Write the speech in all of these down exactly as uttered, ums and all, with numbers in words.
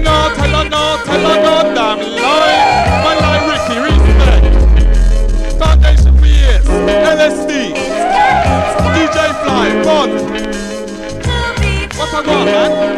no, tell her no, tell her no damn lie. Man like Ricky, respect. Foundation for years, L S D, D J Fly, Rod. What I got, man?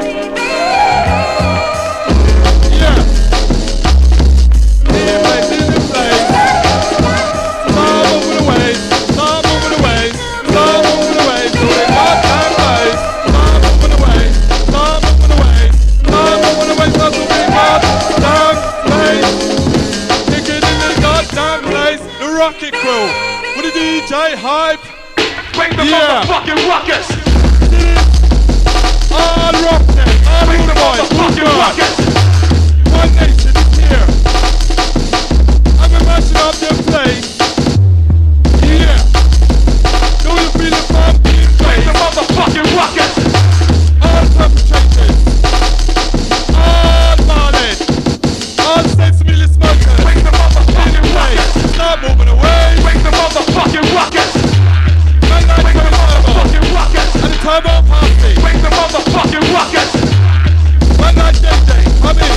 Yeah. In the place, in the place. Start moving away, start moving away, start moving away. So they got that place. Start moving away, start moving away, start moving away. So they got that place. Kick it in the goddamn place. The Rocket Crew with the D J Hype. Bring the Yeah. motherfucking ruckus. All rocket, all Bring the boys, motherfucking ruckus. One nation is here. I've been mashing up their place. Yeah. Do you feel the pumpkin Bring bass? the motherfucking ruckus. All perpetrators, all violent, all sensibility smokers. Bring the motherfucking ruckus. Start moving away. Bring the motherfucking ruckus. Man like Bring the Turbo motherfucking ruckus. and the Turbo Party. Bring the motherfucking ruckus. Man like J J, come in.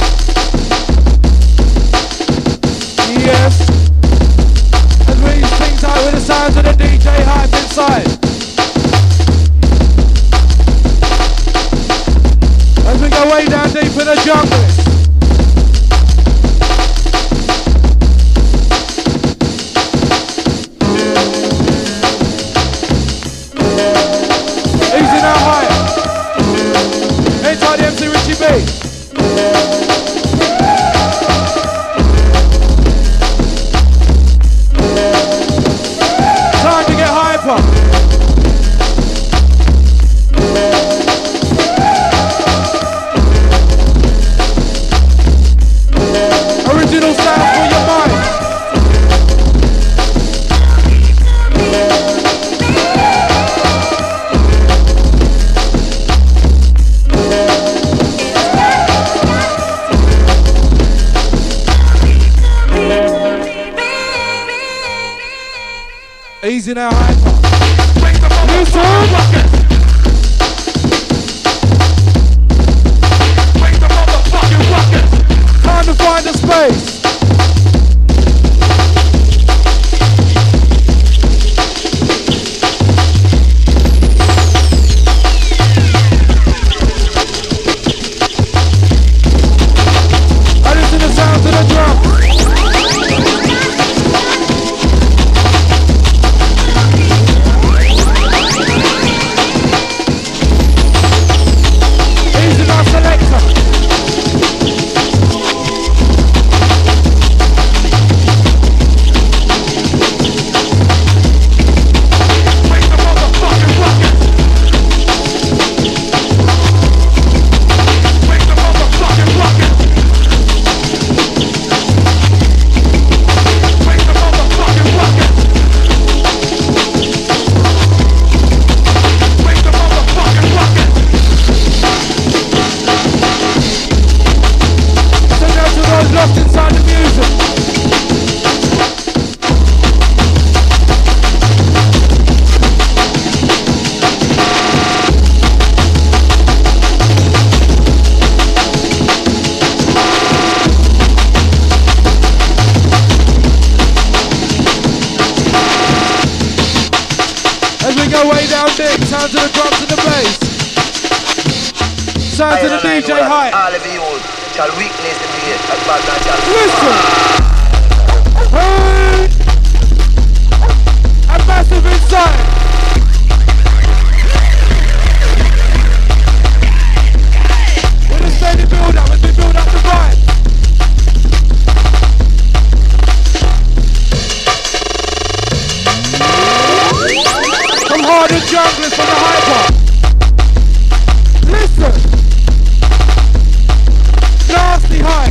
Yes. As we things out with the sounds of the D J Hype inside. As we go way down deep in the jungle. Easy now, high. Inside the M C Richie B. Time to get hyper. Original sound for your mind. Easy now, hyper. Bring the motherfucking ruckus. Bring the motherfucking ruckus. Time to find a space. I listen to the sounds of the drum. Easy now, selector. Bring the motherfucking ruckus. Bring the motherfucking ruckus. Bring the motherfucking ruckus. Bring the motherfucking ruckus. Send out to those lost inside the music. As we go way down deep, sounds of the drums and the bass. Sounds of the D J Hype. All of you shall weakness the beat at bad man shall Listen! Hey! A massive inside! With a steady build up as we build up the vibe. From hard and junglers from the hyper. Listen! Nasty hype!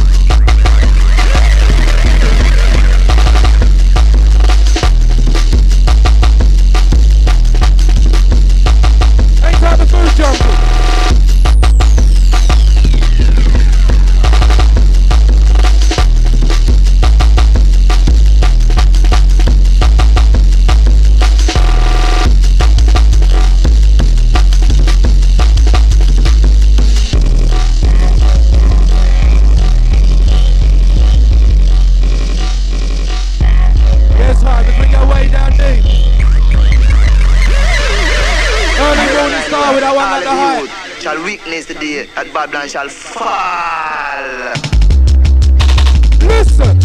with that one all at the of height. youth shall witness the day that Babylon shall fall. Listen.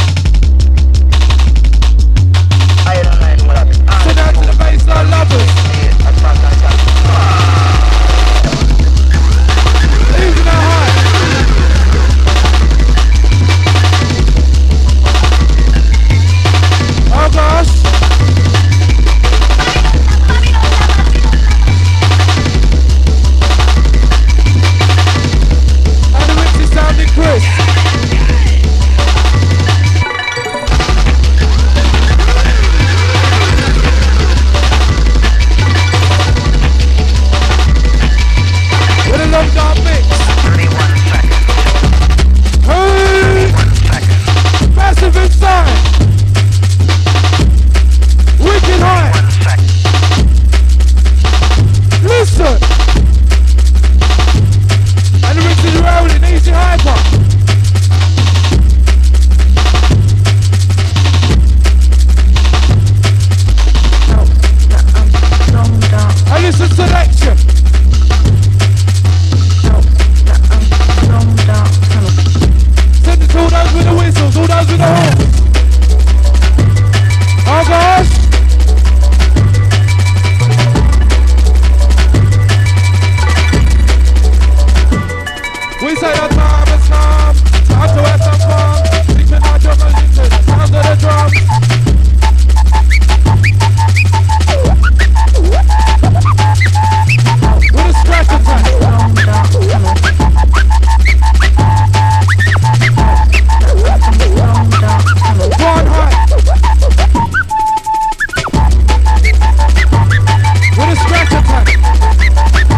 I don't know what happened. All Sit down to the baseline lovers. that Babylon shall fall. Even that high. Oh gosh. And the mix is sounding crisp. With a long dark mix. thirty-one seconds. Hey! Seconds. Massive inside. Wicked high. One second. Listen. And the mix is rolling. Easy hyper. And listen selection. Send it to all those with the whistles, all those with the horns. Oh gosh. We say the time has come, time to have some fun. Sleeping out your music to the sound of the drums. With a scratch attack. One high. With a scratch attack.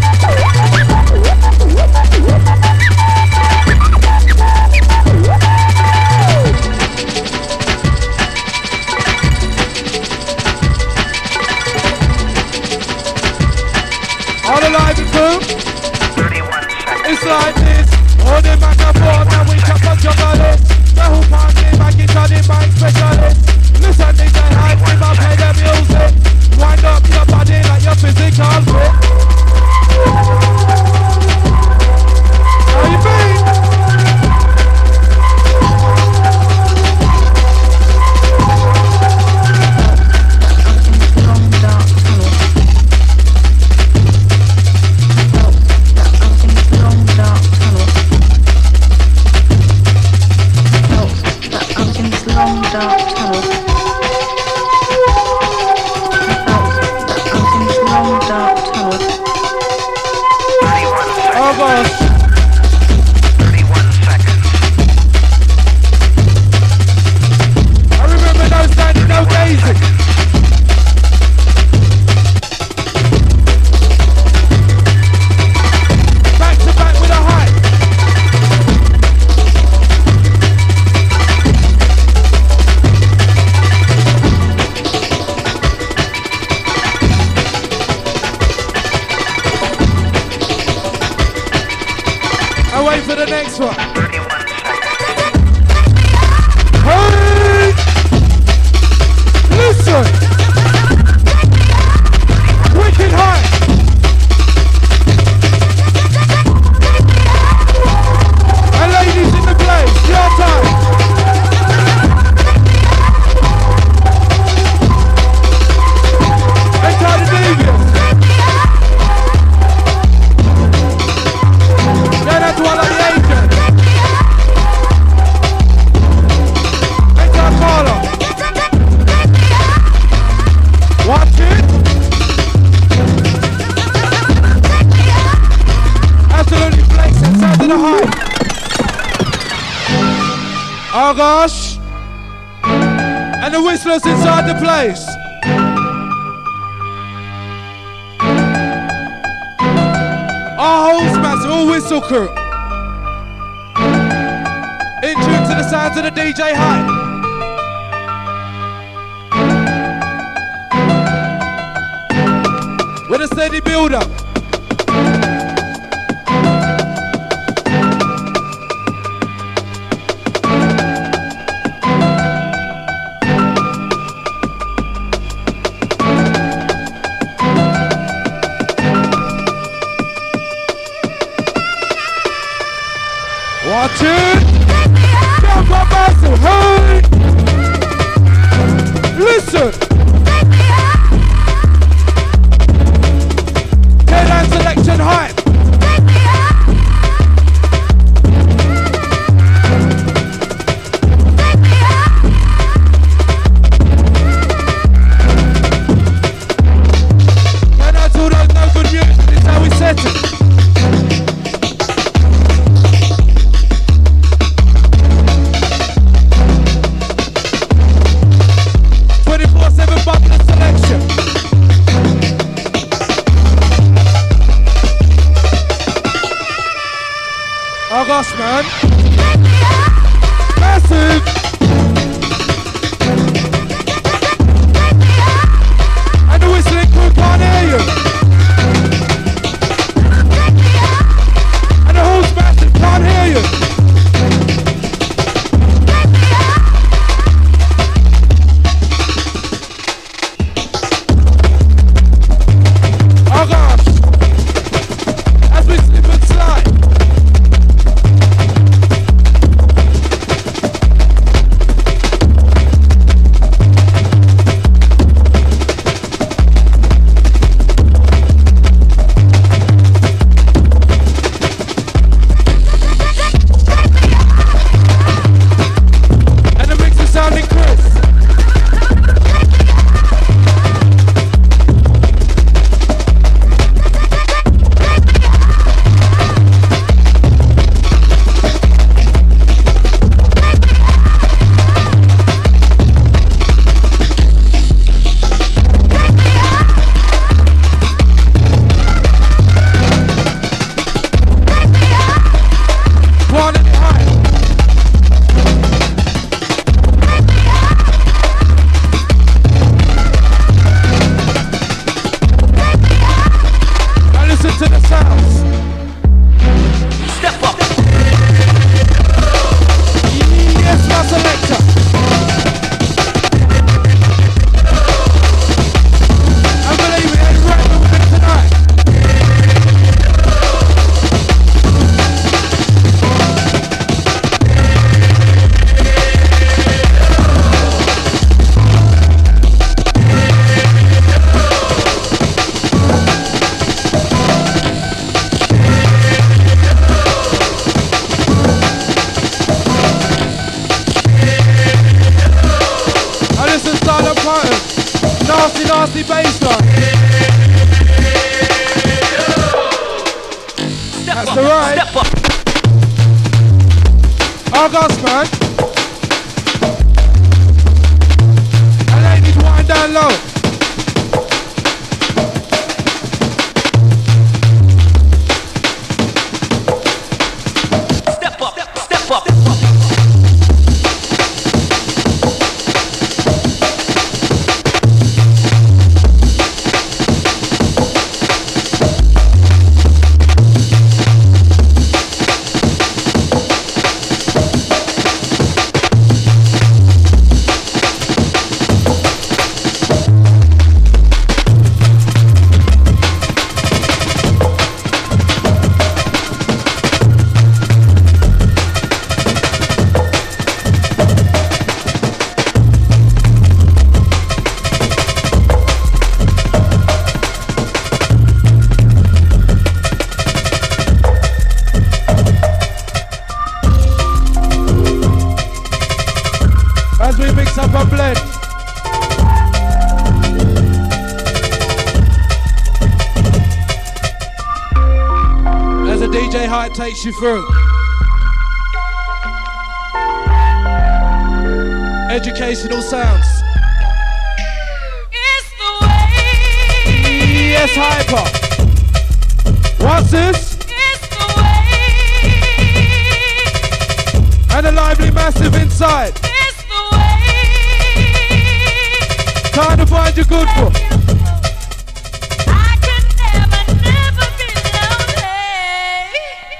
All alive and boom. thirty-one seconds. It's like this. All the microphone and we chop on journalists. The who party back into the mind specialist. Listen, they say hype, we might play the music. Wind up your body like your physical fit. How you been? Oh gosh. thirty-one seconds. I remember no standing, no gazing. Back to back with a hype. I wait for the next one. thirty-one seconds. Hey! Listen! Wicked high! And ladies in the place, your time! Enter the Devious! Shout out to all of the agents! Enter Carla! Watch it! Absolutely flexing, sound of the hype! Oh gosh! And the whistlers inside the place! Our host master, all whistle crew. In tune to the sounds of the D J hype. With a steady build up. tune. Jump up, massive, hey! Listen. Headline selection hype. And that's all those no good music. This is how we set it. twenty-four seven bubbler selection. Oh gosh, man. Massive. And the whistling crew can't hear you. And the whole massive can't hear you. Oh gosh. As we slip and slide. And the mix is sounding crisp. Quality high. Now listen to the sounds. Step up. Yes, my selector. I believe it ain't right with it tonight. I listen to Silent Pattern. Nasty, nasty bassline. That's the right. Step up. Oh gosh, man. And ladies, wind down low. Step up. Step up. As we mix up a blend. As a D J Hype takes you through. Educational sounds. It's the way. Yes, Hyper. What's this? It's the way. And a lively massive inside. It's the way. Time to find your good book. I can never, never be lonely.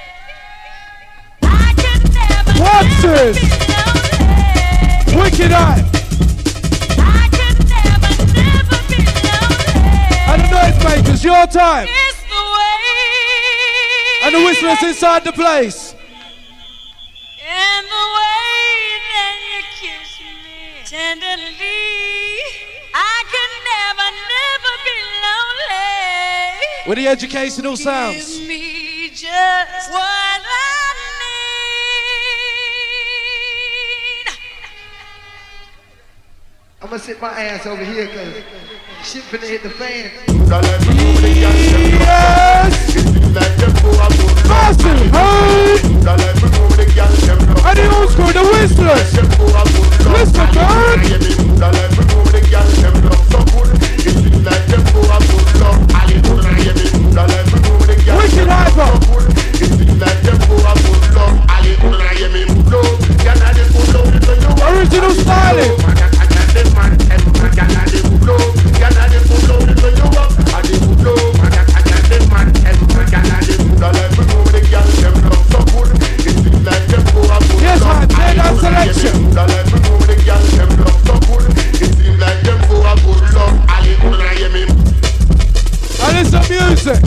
I can never, What's never this? be lonely. Wicked Eye. I can never, never be lonely. And the noisemakers, your time. It's the way. And the whistlers inside the place. with the educational sounds. Give me just what I need. I'm gonna sit my ass over here because shit finna hit the fan. Yes! Massive! Hey! And the old school, the whistlers! Listen, man! Wicked hyper! Original styling! Yes, I play that selection. And it's the music.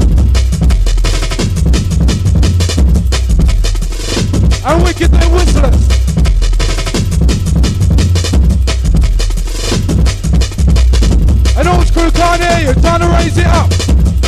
And wicked they whistlers. An old school can't hear you, trying to raise it up.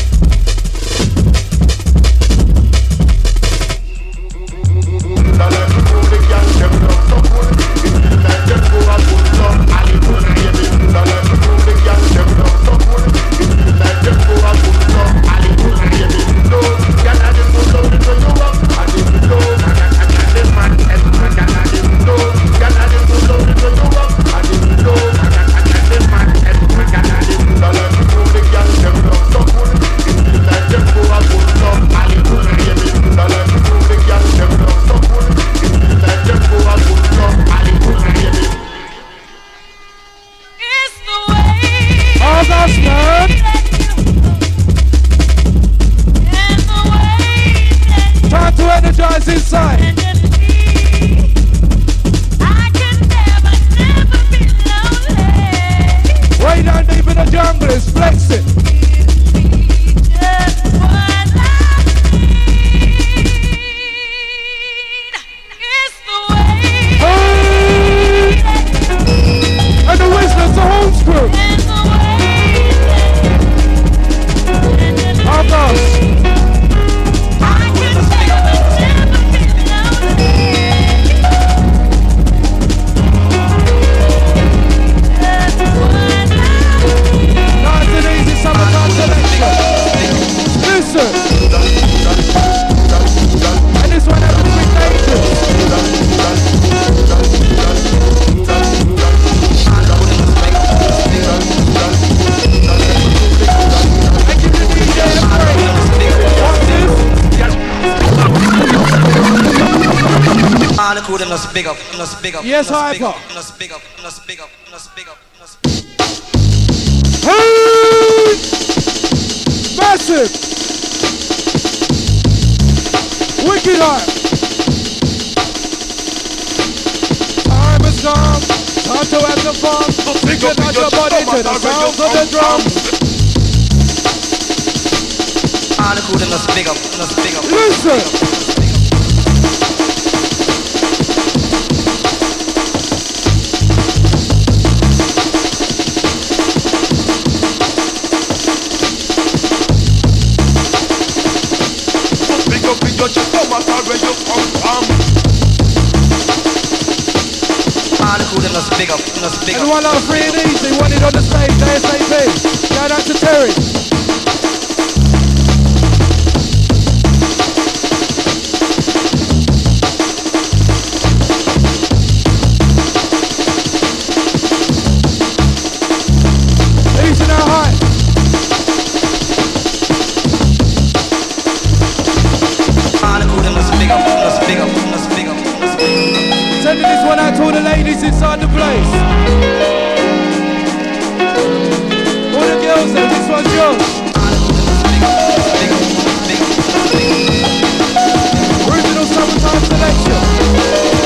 Inside. I can never, never be lonely. Way down deep in the jungle is flexing. Give me just what I need. It's the way. Hey! And the whistlers, the whole screw. And the way. Our boss. Listen. And this one has a big nature. I give the D J a break. Watch this. All the crew them just big up, just big up. Yes, just big hyper. up, just big up, just big up, just big up, just Hey! Massive! Wicked hype! Time has come, time to have some fun. Synchronize your body to the sounds of the drums. all the crew them just big up, just big up. Listen! All the crew them just big up, just big up. And one out of free and easy, want it on the stage, ASAP. Shout out to Terry. Easy now, high. All the crew them just big up, just big up, just big up, just big up. Sending this one out to all the ladies inside the place. All the girls there, this one's yours. Original summertime selection.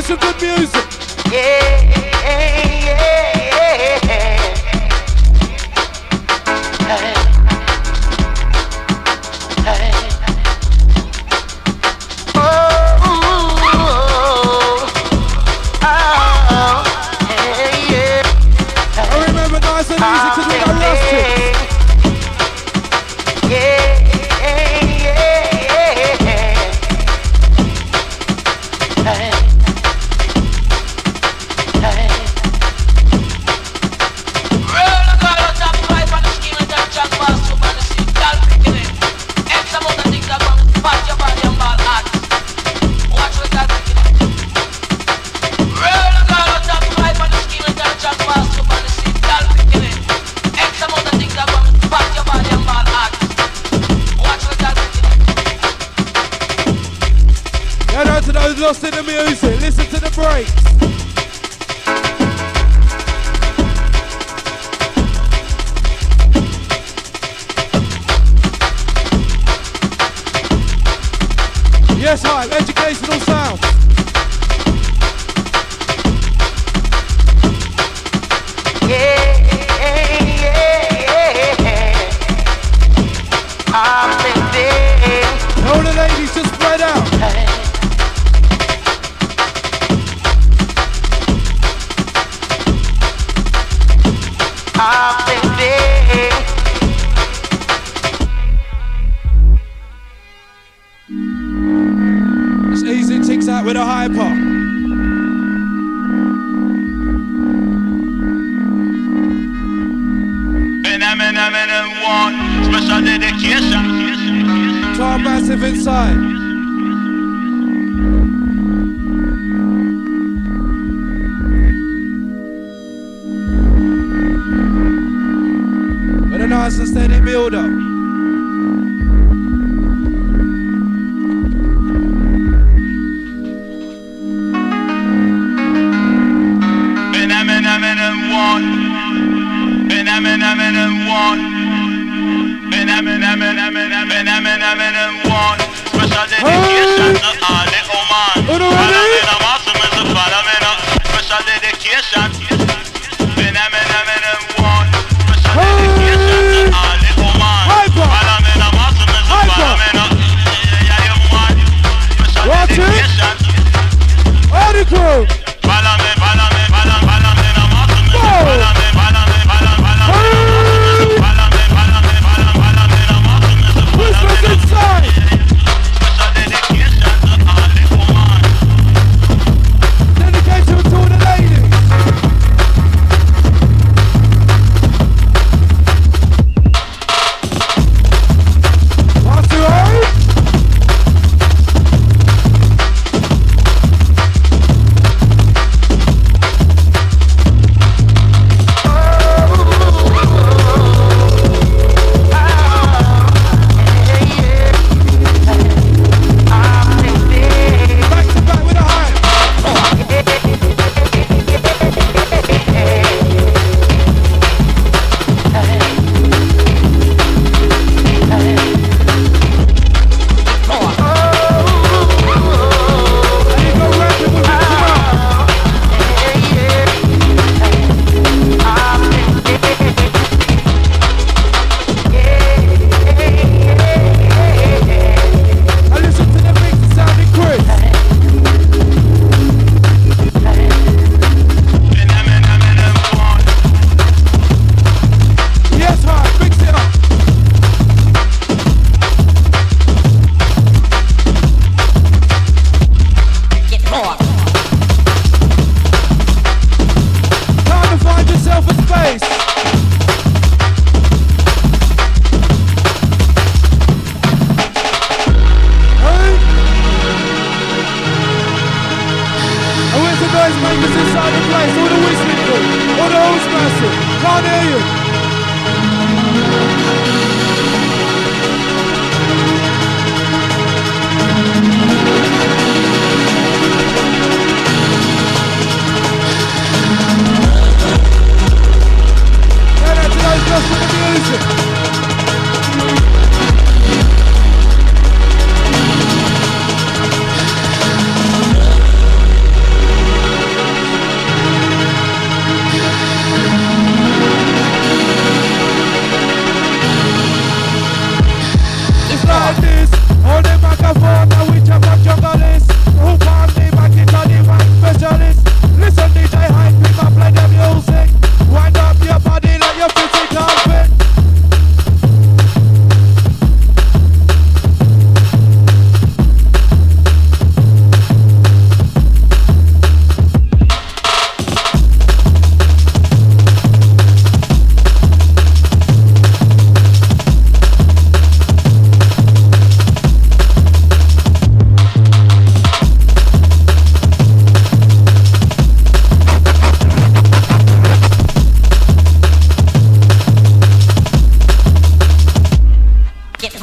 some good music. Yeah, yeah, yeah. Hey, hey. Oh, oh, oh, hey, yeah. I remember nice and easy because we got rusted. Yeah, yeah, yeah. Hey. Shout out to those lost in the music. Listen to the breaks. Yes, hi, educational sound. Yeah, yeah, yeah. I'm thinking. All the ladies just spread out. Hey. I'm thinking. It's easy, ticks out with a hyper. One special dedication. Tom Massive inside. With a nice and steady build up. One. One. One. Special dedication to all the woman. Palamena Master Mister Palamena. Special dedication. One. Special dedication to all the woman. Palamena Master Mister Palamena. Yeah, you want. Special dedication. Article. Palame, palame, palame, palamena Master Mister Palamena. Who's inside? Dedication to all the ladies. One, two, eight.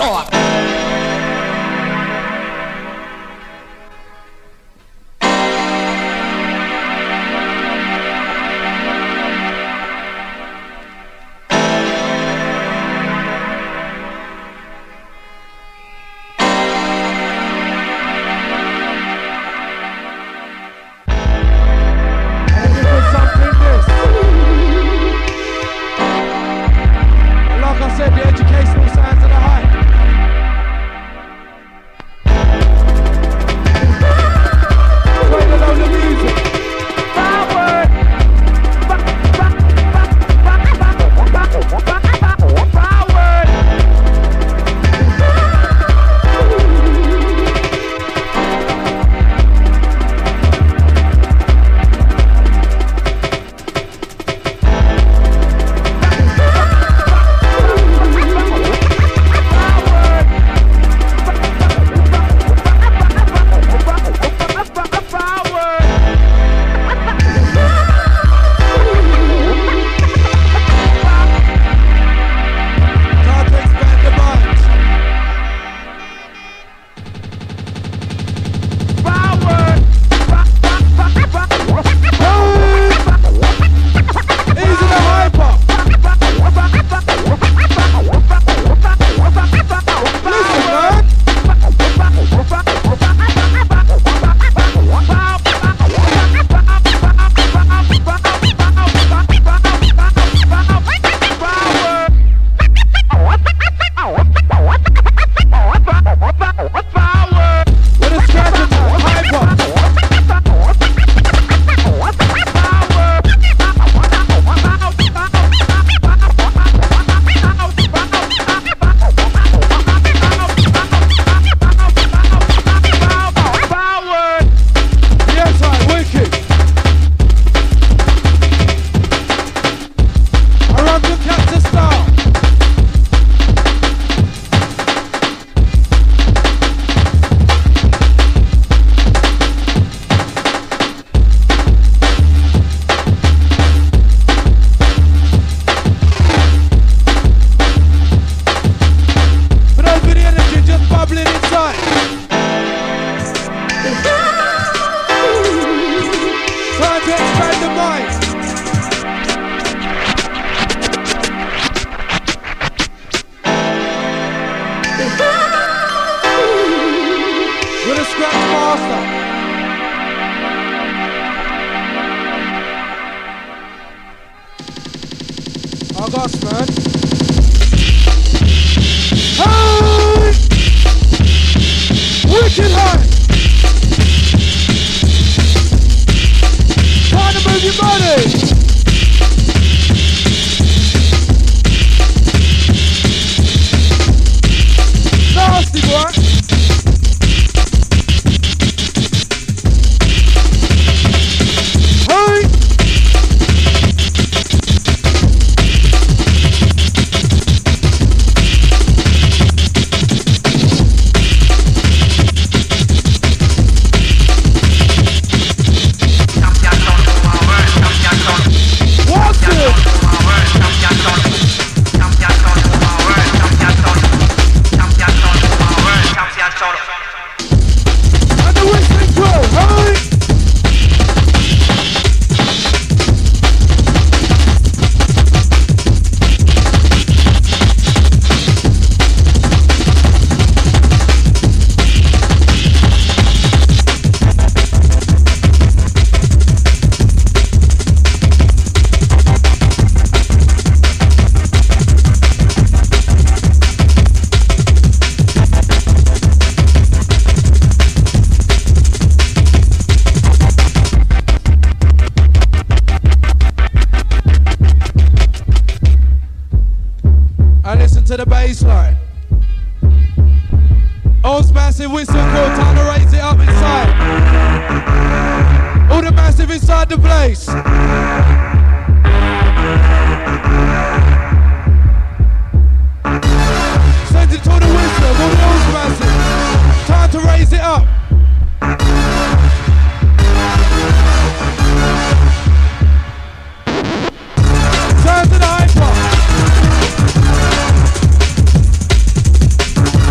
more. August, man. Hey! Wicked high! Time to move your body! Nasty boy! Hey! To the baseline. Old massive whistle call, time to raise it up inside. All the massive inside the place. Send it to the whistle, all the old massive. Time to raise it up. Turn to the hyper.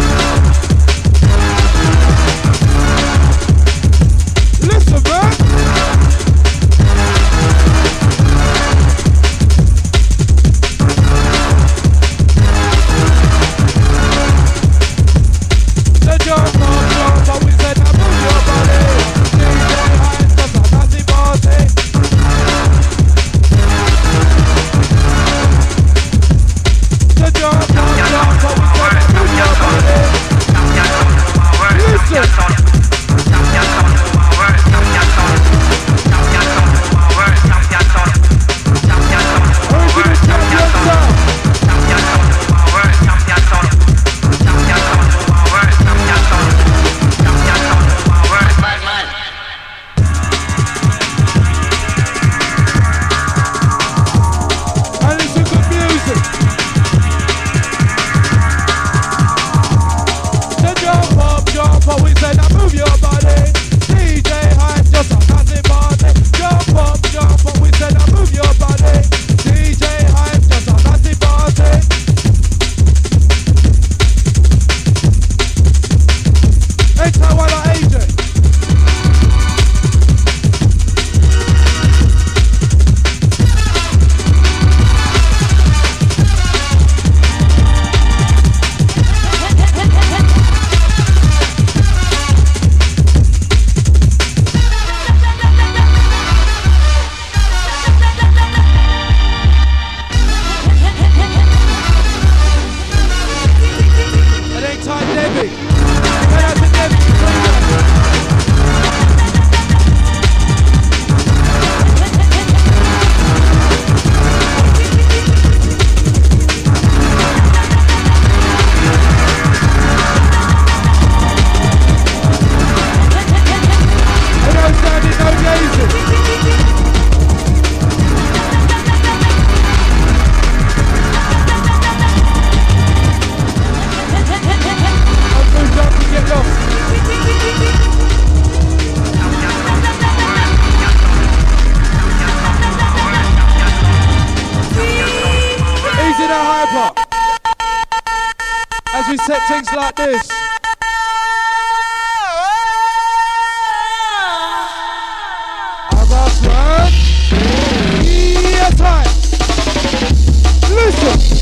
as we set things like this. I got one. Yes, I. Listen.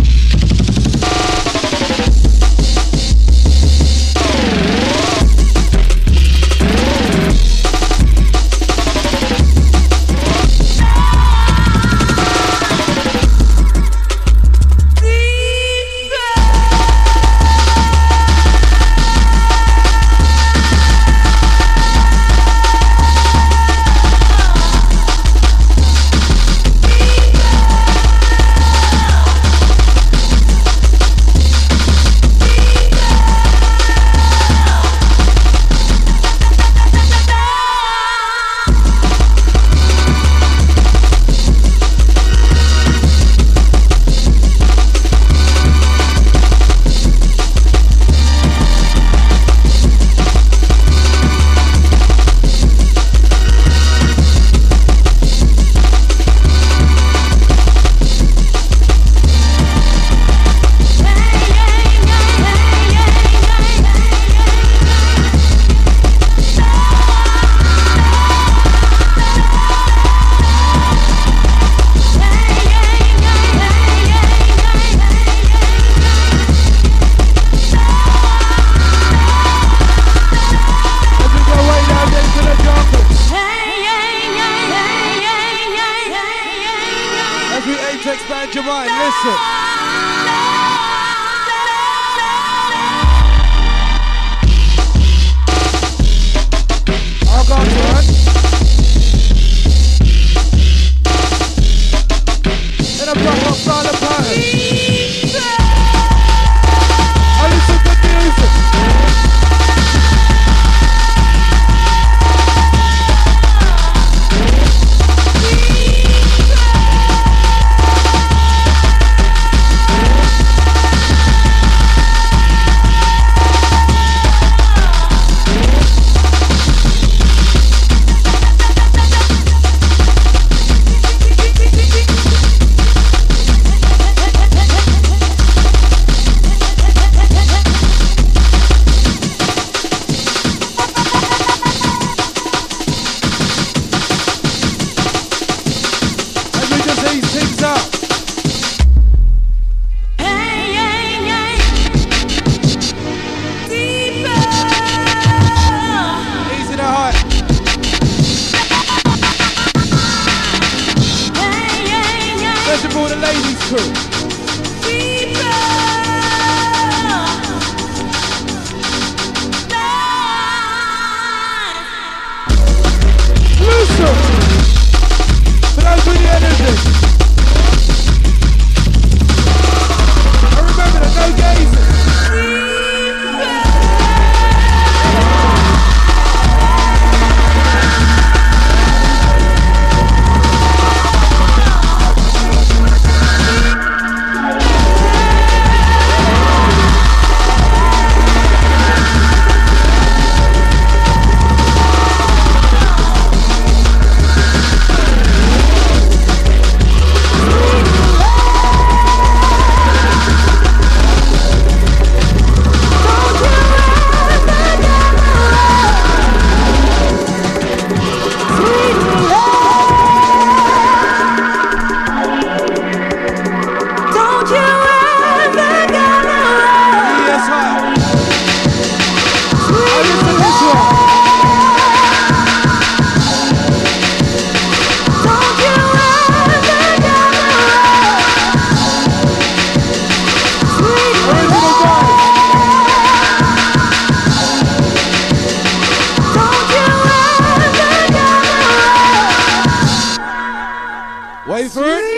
Wait for it.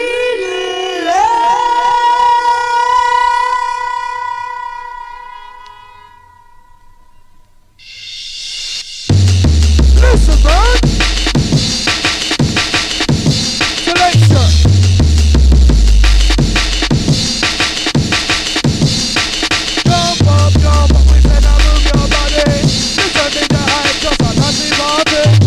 Listen, man. Selection. Jump up, jump up, we said I move your body. Listen to the hype, just a nasty party.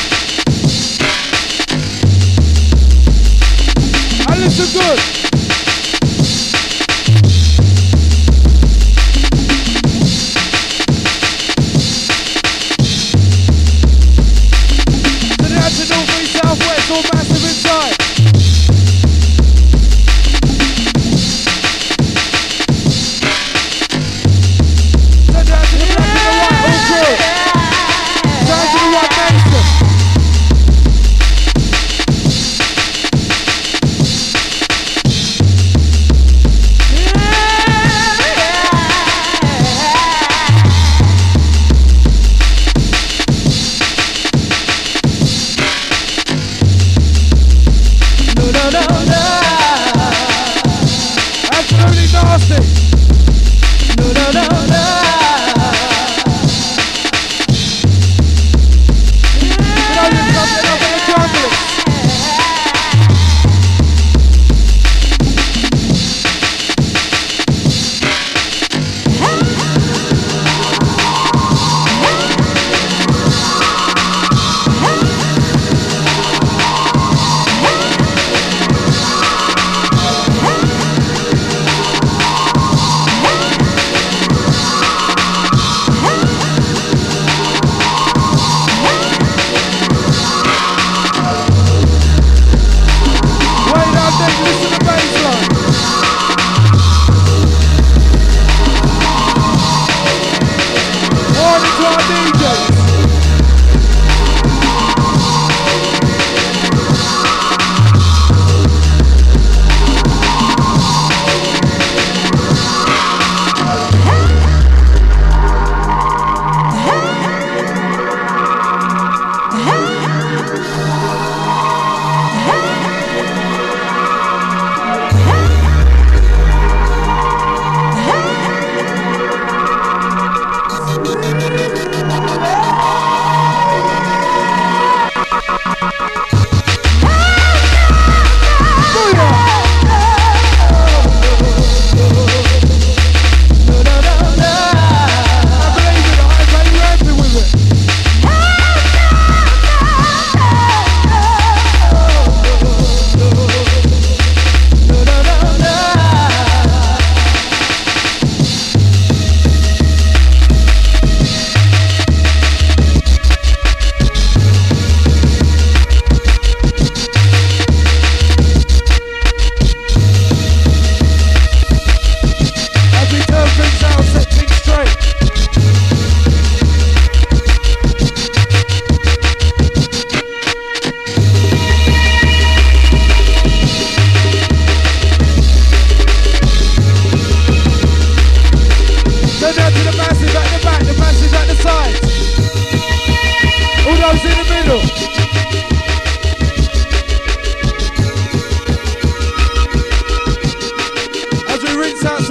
Listen good.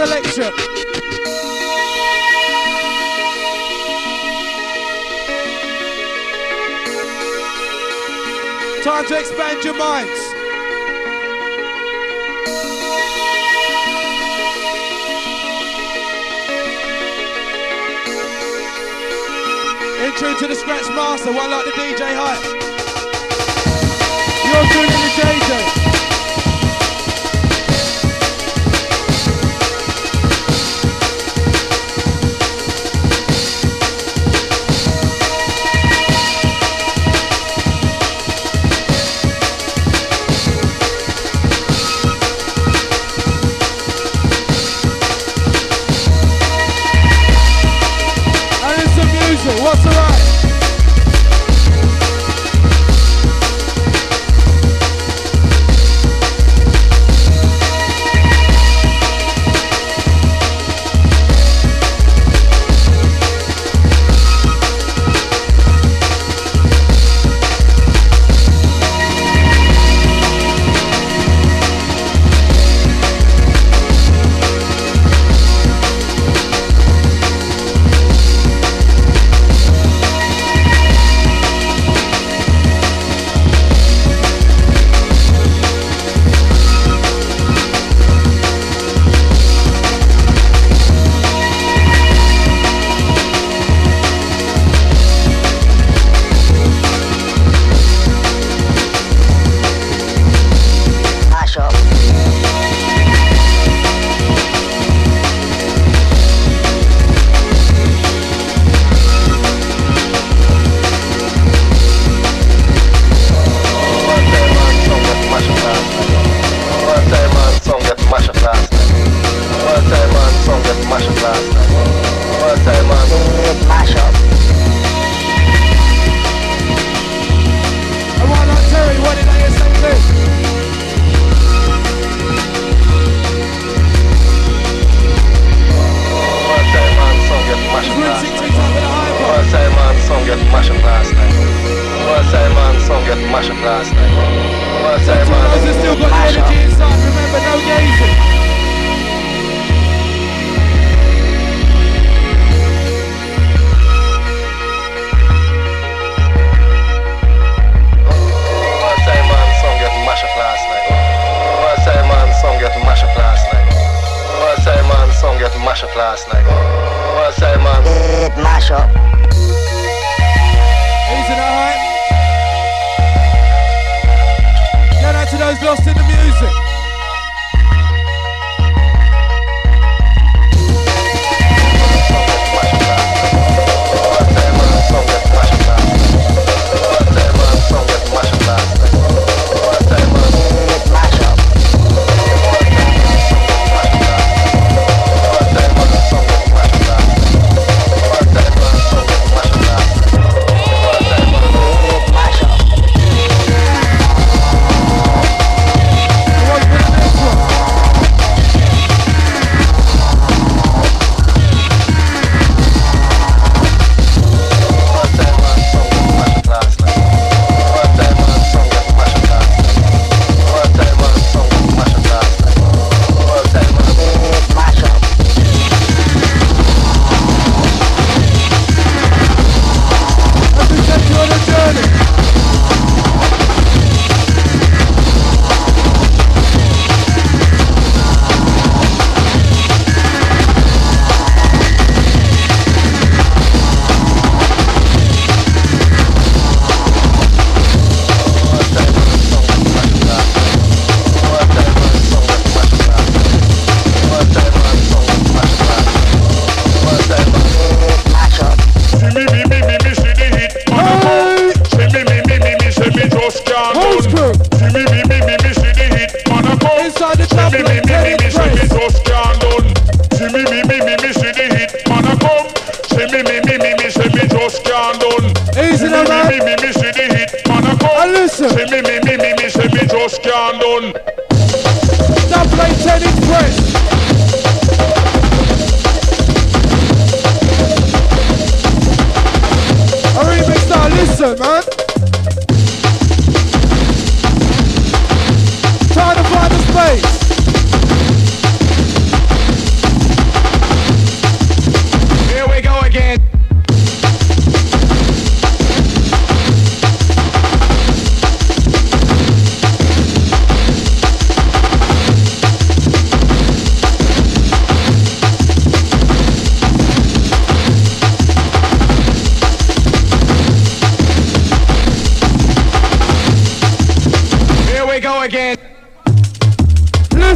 selection. Time to expand your minds. Intro to the Scratch Master, one like the D J hype. You're tuning in the J J. What's alright?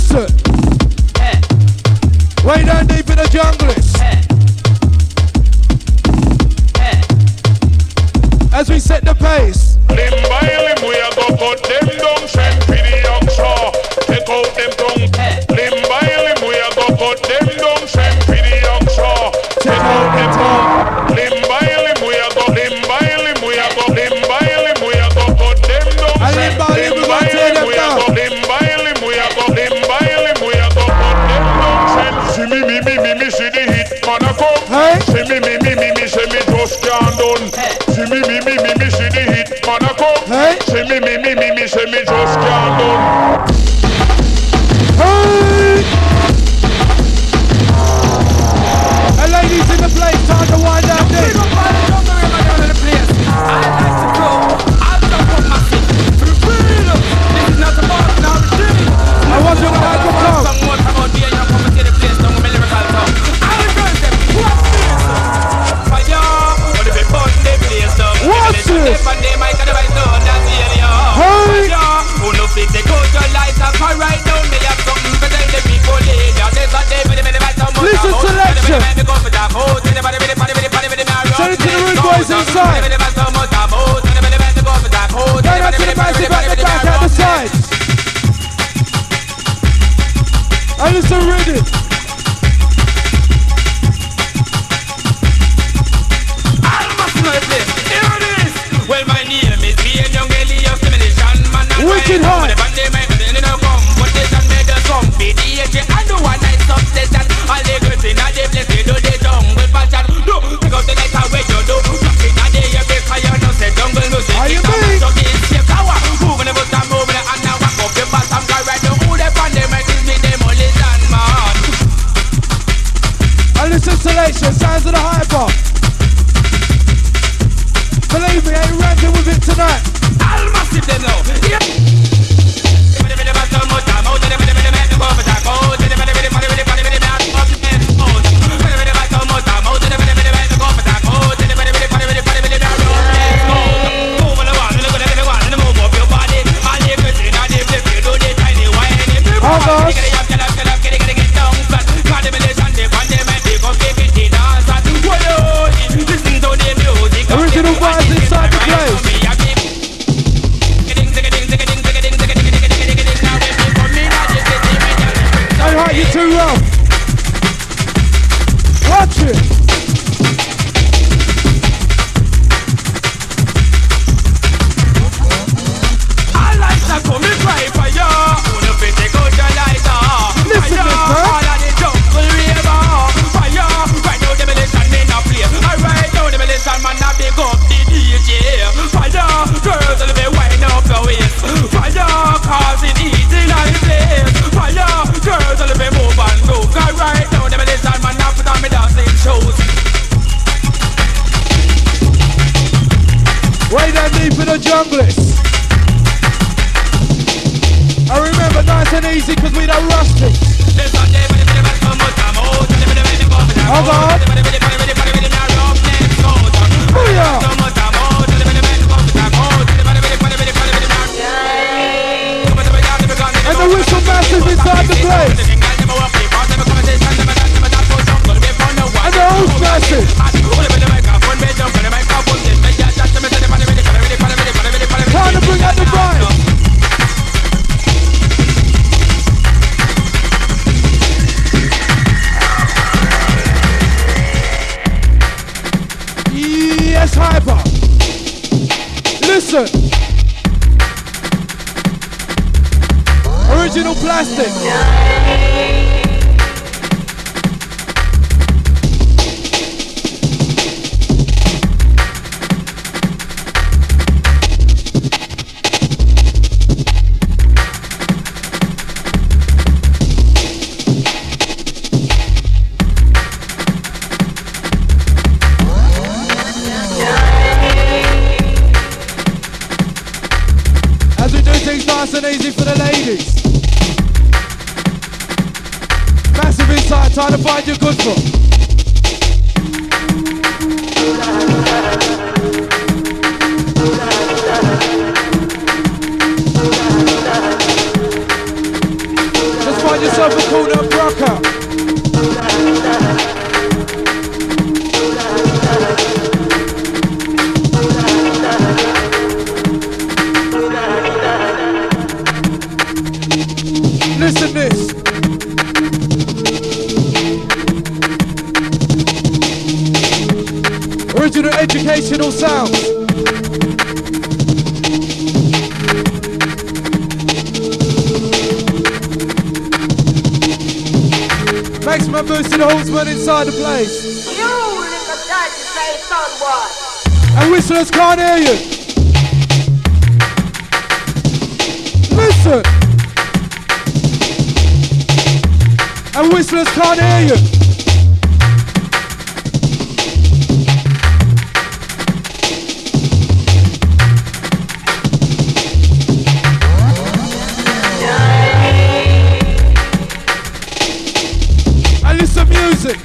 Listen. Way down deep in the jungle. As we set the pace. Limb by limb, we a go cut them down, send for the oxa. Take out them tongue. Limb by limb, we a go cut them down, send for the oxa. Take out them tongue. Limb by limb, we a go. Limb by limb, we a go. Limb by limb, we a go cut them down. Limb by limb, we a tear them down. Limb by limb, we a go. Limb by limb, we a go cut them down. Send. See me, me, me, me, me, see the hit man a come. Hey. See me, me, me, me, me, see me just can't done. See me, me, me, me, me, see the hit man a come. Hey. See me, me, me, me, me, see me just can't done. Hey! And ladies in the place, time to wind down this. I want you to have a come. What's this? Hey! Listen selection. Send it to the rude boys inside. Going out to the massive at the back, at the side. I listen ready. Well, my name is Ian Young Ellie of Simulation Man. Wicked hard. I do one night substation. All the girls in a the place, they do the jungle fashion. Do, pick out the light away, you do. Rock it a day, you make fire, no say jungle music. Are you It's a big? mash up the escape tower. Moving the bus and moving it, and now walk up your bus. I'm going right now. Who they find them, it is me, demolition man. I listen selection, sounds of the hyper. Believe me, I ain't ranting with it tonight. I'll massive them now. Yeah. Original vibes inside the place. Hey, hi, you too rough. Watch it. I like to come and cry for you. Who the fit take out your lighter? Listen, Fire, Mister. all of the jungle river. Fire, right now the militia men a play. I right now the militia man a big up the D J. Fire, girls will be wind up your waist. Fire, cause it heat in the place. Fire, girls will be move and move. I right now the militia man a put on me dancing shoes. Way down deep in the junglist. I remember nice and easy because we don't rust it. Oh God. Booyah. And the whistle masters inside the place. And the host masters. Time to bring out the vibe. Yes, hyper. Listen. Original plastic. As we do things nice and easy for the ladies. Massive inside, time to find your good foot. Just find Find yourself a corner of rocker. Listen this. Original educational sounds. Maximum boost to the horseman inside the place. You little dirty say son boy. And whistlers can't hear you. Listen. And whistlers can't hear you. And listen music.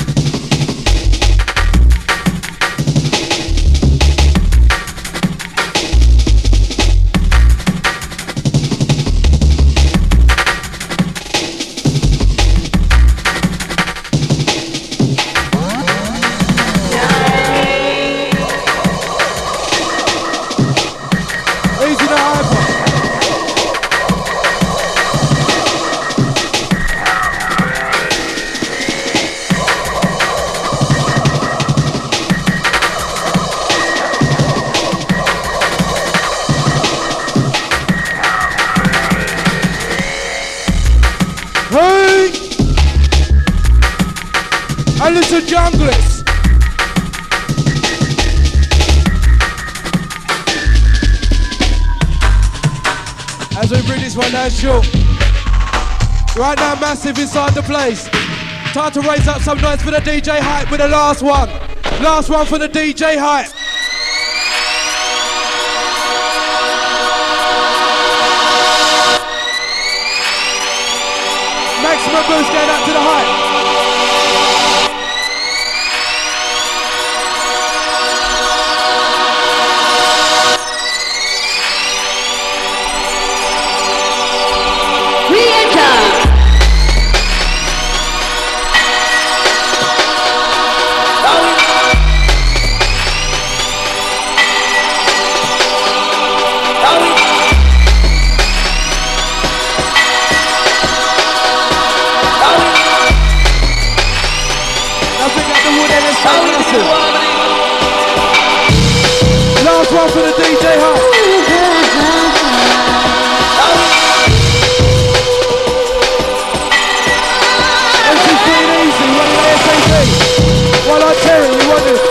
And listen, junglers. As we bring this one down short. Right now, massive inside the place. Time to raise up some noise for the D J Hype with the last one. Last one for the D J Hype. Maximum boost going up to the Hype. Last one for the D J Hype. This is pretty easy, what do you A S A P? While I tell you, you want this.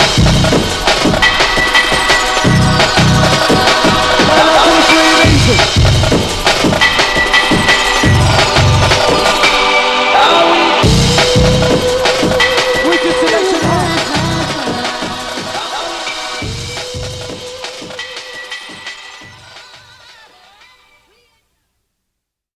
Well, that's pretty easy.